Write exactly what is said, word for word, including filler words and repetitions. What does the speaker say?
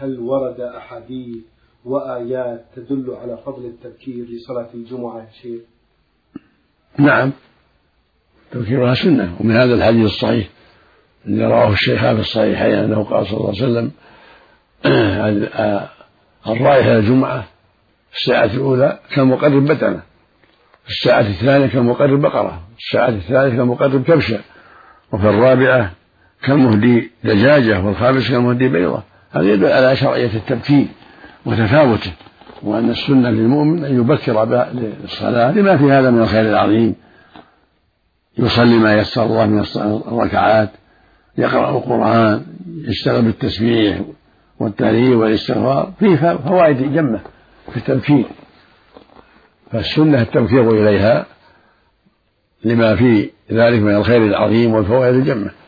هل ورد أحاديث وآيات تدل على فضل التبكير لصلاة الجمعة يا شيخ؟ نعم، تبكيرها سنة، ومن هذا الحديث الصحيح الذي رواه الشيخان في الصحيحين أنه قال صلى الله عليه وسلم الرايح إلى الجمعة في الساعة الأولى كمقرب بتنة، في الساعة الثانية كمقرب بقرة، في الساعة الثالثة كمقرب كبشة، وفي الرابعة كمهدي دجاجة، والخامسة كمهدي بيضة. هذا يدل على شرعية التبكير وتفاوته، وأن السنة للمؤمن أن يبكر للصلاة لما في هذا من الخير العظيم، يصلي ما يسر الله من الركعات، يقرأ القرآن، يشتغل بالتسبيح والتهليل والاستغفار، فيه فوائد جمة في التبكير. فالسنة التبكير إليها لما في ذلك من الخير العظيم والفوائد الجمة.